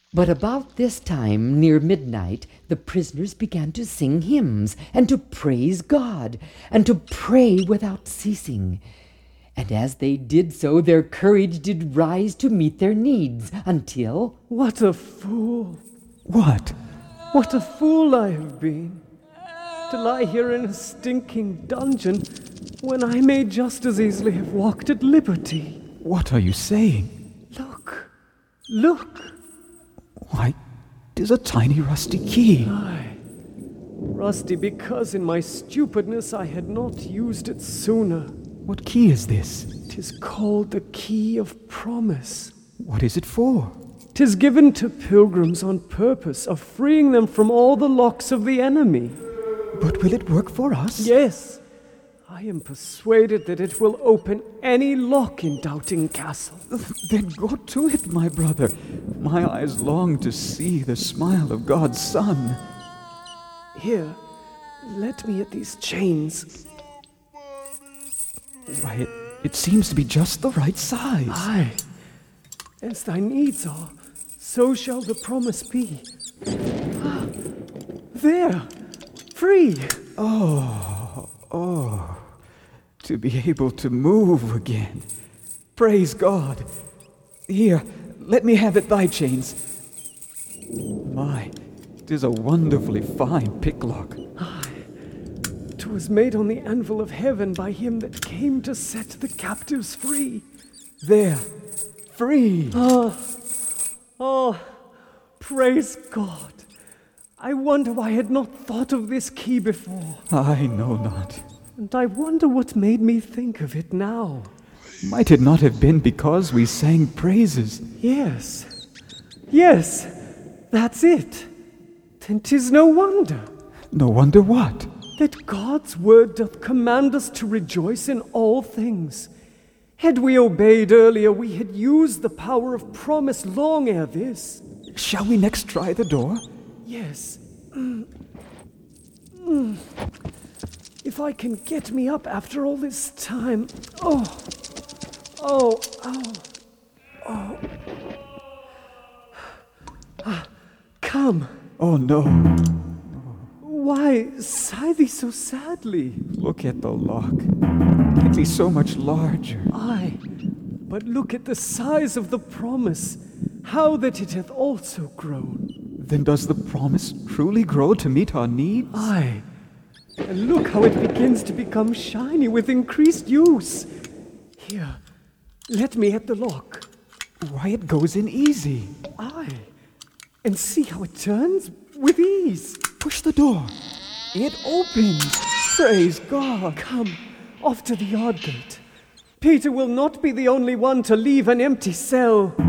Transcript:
But about this time, near midnight, the prisoners began to sing hymns, and to praise God, and to pray without ceasing. And as they did so, their courage did rise to meet their needs, until... What a fool! What? What a fool I have been! To lie here in a stinking dungeon, when I may just as easily have walked at liberty. What are you saying? Look! Look! Why, 'tis a tiny rusty key. Aye, rusty because in my stupidness I had not used it sooner. What key is this? 'Tis called the Key of Promise. What is it for? 'Tis given to pilgrims on purpose of freeing them from all the locks of the enemy. But will it work for us? Yes, I am persuaded that it will open any lock in Doubting Castle. Then go to it, my brother. My eyes long to see the smile of God's Son. Here, let me at these chains. Why, it seems to be just the right size. Aye, as thy needs are, so shall the promise be. Ah, there, free. Oh, to be able to move again. Praise God. Here, let me have it thy chains. My, 'tis a wonderfully fine picklock. Aye, 'twas made on the anvil of heaven by him that came to set the captives free. There, free. Oh, praise God. I wonder why I had not thought of this key before. I know not. And I wonder what made me think of it now. Might it not have been because we sang praises? Yes, that's it. Then 'tis no wonder No wonder what? that God's word doth command us to rejoice in all things. Had we obeyed earlier, we had used the power of promise long ere this. Shall we next try the door? Yes. If I can get me up after all this time. Oh. Come. Oh no. Why sigh thee so sadly? Look at the lock. It be so much larger. Aye, but look at the size of the promise, how that it hath also grown. Then does the promise truly grow to meet our needs? Aye, and look how it begins to become shiny with increased use. Here, let me at the lock. Why, it goes in easy. Aye, and see how it turns with ease. Push the door. It opens. Praise God. Come, off to the yard gate. Peter will not be the only one to leave an empty cell.